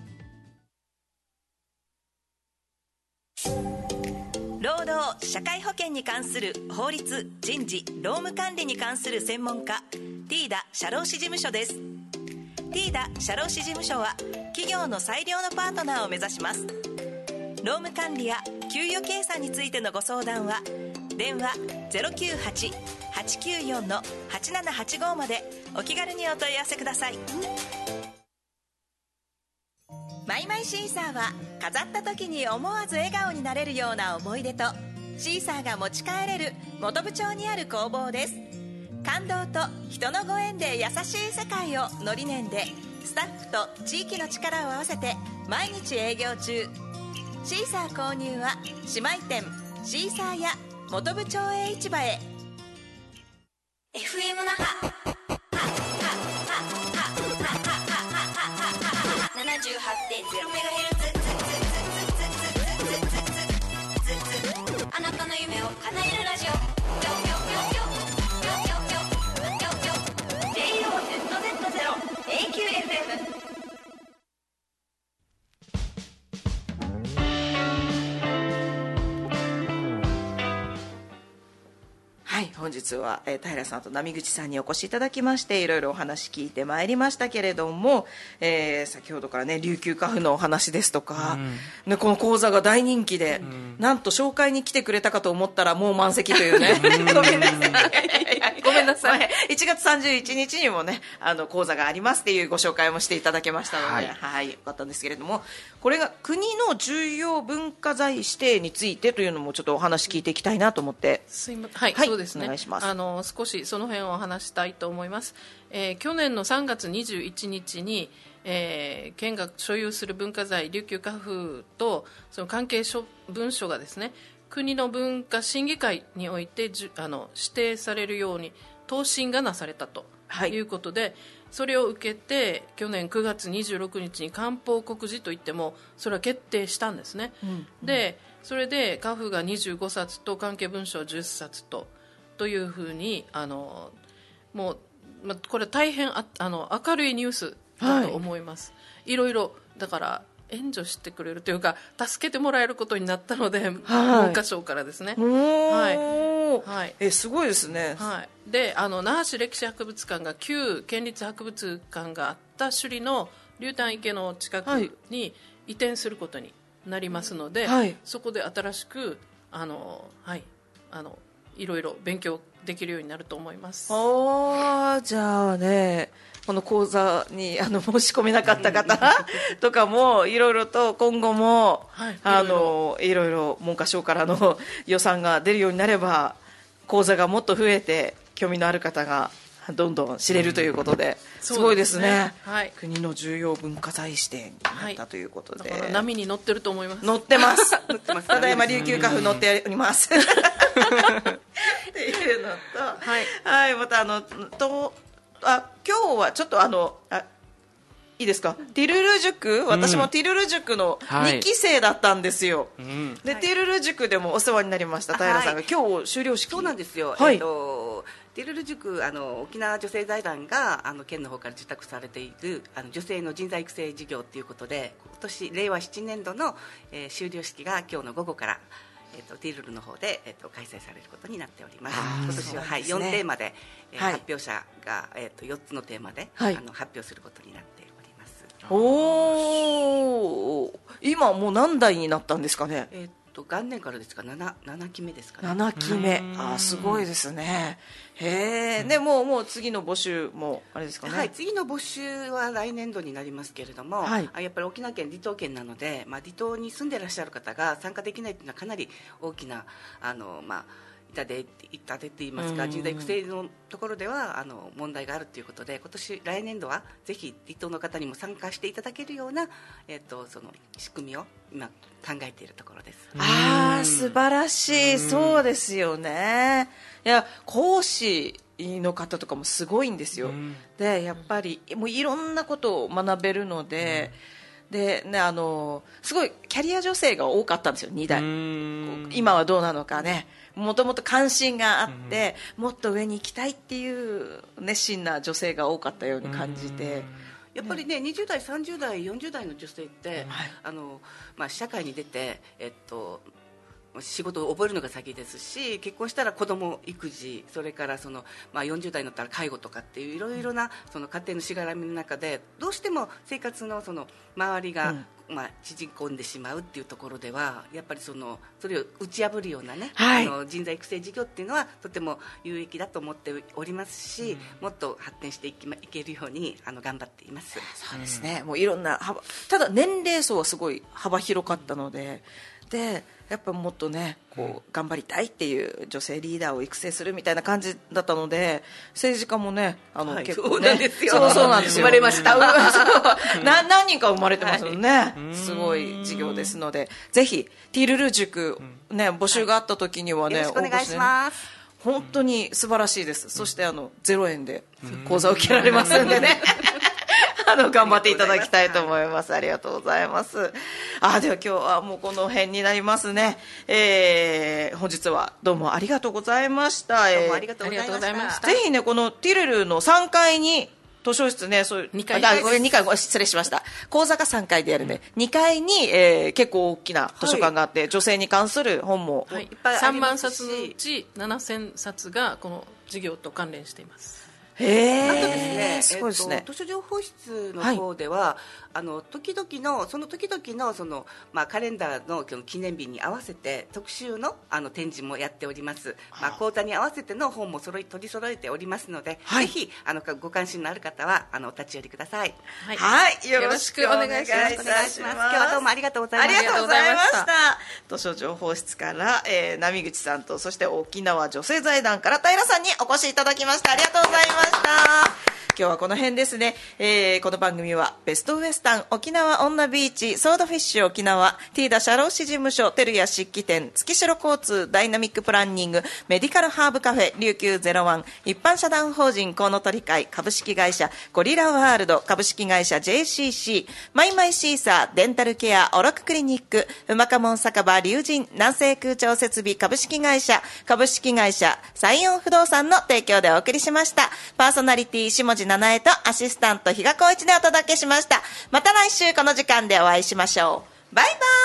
労働社会保険に関する法律、人事、労務管理に関する専門家、ティーダ社労士事務所です。ティーダ社労士事務所は企業の最良のパートナーを目指します。労務管理や給与計算についてのご相談は電話 ゼロきゅうはち はちきゅうよん はちななはちご までお気軽にお問い合わせください。マイマイシーサーは飾った時に思わず笑顔になれるような思い出とシーサーが持ち帰れる本部町にある工房です。感動と人のご縁で優しい世界をの理念で、スタッフと地域の力を合わせて毎日営業中。シーサー購入は姉妹店シーサーや本部町営市場へ。 エフエム 那覇 ななじゅうはちてんゼロメガヘルツ、あなたの夢を叶えるラジオ。レイオー ゼットゼットゼロ エーキューエフエム。 はい、本日は、えー、平さんと波口さんにお越しいただきまして、いろいろお話聞いてまいりましたけれども、えー、先ほどからね、琉球家父のお話ですとか、うん、ね、この講座が大人気で、うん、なんと紹介に来てくれたかと思ったらもう満席というね、ごめんなさいごめんなさいいちがつさんじゅういちにちにもね、あの講座がありますっていうご紹介もしていただけましたので、はい、はい、よかったんですけれども、これが国の重要文化財指定についてというのもちょっとお話聞いていきたいなと思って。 すいません、はい、はい、そうですね、お願いします。あの少しその辺をお話したいと思います。えー、去年のさんがつにじゅういちにちに、えー、県が所有する文化財琉球家父とその関係書文書がですね、国の文化審議会においてじゅあの指定されるように答申がなされたということで、はい、それを受けて去年くがつにじゅうろくにちに官報告示といってもそれは決定したんですね、うんうん、でそれで家父がにじゅうごさつと関係文書じゅっさつとというふうにあのもう、ま、これ大変ああの明るいニュースだと思います、はい、いろいろだから援助してくれるというか助けてもらえることになったので、はい、文科省からですね、はいはい、 えすごいですね、 はい、であの那覇市歴史博物館が旧県立博物館があった首里の竜潭池の近くに移転することになりますので、はい、そこで新しくあの、はい、あのいろいろ勉強できるようになると思います。 あじゃあね、この講座にあの申し込めなかった方とかもいろいろと今後も、はい、あのいろいろ文科省からの予算が出るようになれば講座がもっと増えて興味のある方がどんどん知れるということで、すごいですね、 はい、 国の重要文化財指定になったということで、 はい、だから波に乗ってると思います。 乗ってますただいま琉球カフ乗っておりますっていうのと、はい、はい、またあのとあ今日はちょっとあのあいいですか、ティルル塾、私もティルル塾のにき生だったんですよ、はい、で、はい、ティルル塾でもお世話になりました平さんが、はい、今日修了式。 そうなんですよ、 はい、 えっとティルル塾、あの沖縄女性財団があの県の方から受託されているあの女性の人材育成事業ということで、今年れいわしちねんどの、えー、修了式が今日の午後から、えー、とティルルの方で、えー、と開催されることになっております。今年は、はい、よんテーマで、えーはい、発表者が、えー、とよっつのテーマで、はい、あの発表することになっている。 おー、今もう何代になったんですかね。 えー、っと元年からですか、 7, 7期目ですかね。 ななきめ、あ、すごいですね。へえ、でもうもう次の募集もあれですかね。 はい、次の募集は来年度になりますけれども、はい、やっぱり沖縄県離島県なので、まあ、離島に住んでいらっしゃる方が参加できないというのはかなり大きなあの、まあ痛手痛手って言いますか、人材育成のところではあの問題があるということで、今年来年度はぜひ離島の方にも参加していただけるような、えー、とその仕組みを今考えているところです。 ああ、素晴らしい。そうですよね。いや、講師の方とかもすごいんですよ。でやっぱりもういろんなことを学べるので、でね、あのすごいキャリア女性が多かったんですよ、にだい。今はどうなのかね。もともと関心があって、うん、もっと上に行きたいっていう熱心な女性が多かったように感じて、 やっぱりね、にじゅう代さんじゅう代よんじゅう代の女性って、はい、あのまあ、社会に出て、えっと仕事を覚えるのが先ですし、結婚したら子供育児、それからその、まあ、よんじゅう代になったら介護とかっていういろいろなその家庭のしがらみの中で、どうしても生活のその周りが、うん、まあ、縮こんでしまうっていうところでは、やっぱりそのそれを打ち破るようなね、はい、あの人材育成事業っていうのはとても有益だと思っておりますし、うん、もっと発展していき、ま、いけるようにあの頑張っています。 そうですね、もういろんな幅、ただ年齢層はすごい幅広かったので、でやっぱもっとねこう頑張りたいっていう女性リーダーを育成するみたいな感じだったので、政治家もね、あの、はい、結構ね、そうなんですよ、そうそうなんですよ、 生まれましたな何人か生まれてますよね、はい、すごい事業ですので、ぜひティルル塾、ね、募集があった時にはね、はい、 よろしくお願いします。 本当に素晴らしいです。そしてあのゼロえんで講座を受けられますんでねあの頑張っていただきたいと思います。ありがとうございます。あ、では今日はもうこの辺になりますね。えー、本日はどうもありがとうございました。 どうもありがとうございました。 ぜひね、このティルルのさんかいに図書室ね、そういうにかい、あ、これにかい、失礼しました。講座がさんかいでやるね、うん、にかいに、えー、結構大きな図書館があって、はい、女性に関する本も、 はい、いっぱいありますし、さんまんさつのうちななせんさつがこの事業と関連しています。 へー、 あとですね、 すごいですね、 えー、と図書情報室の方では、はい、あの時々のその時々のその、まあ、カレンダーの記念日に合わせて特集 の, あの展示もやっております。まあ、講座に合わせての本も揃い取り揃えておりますので、はい、ぜひあのご関心のある方はあのお立ち寄りください。 はい、はい、よろしくお願いいたします。今日はどうもありがとうございました。 ありがとうございました。図書情報室から、えー、波口さんと、そして沖縄女性財団から平さんにお越しいただきました。ありがとうございました。今日はこの辺ですね、えー、この番組はベストウエスタン沖縄女ビーチソードフィッシュ沖縄ティーダ社労士事務所照屋漆器店月城交通ダイナミックプランニングメディカルハーブカフェ琉球ゼロワン一般社団法人コウノトリ会株式会社ゴリラワールド株式会社 ジェーシーシー マイマイシーサーデンタルケアオロククリニックうまかもん酒場龍神南西空調設備株式会社株式会社西音不動産の提供でお送りしました。パーソナリティ下地七重とアシスタント比嘉光一でお届けしました。また来週この時間でお会いしましょう。バイバイ。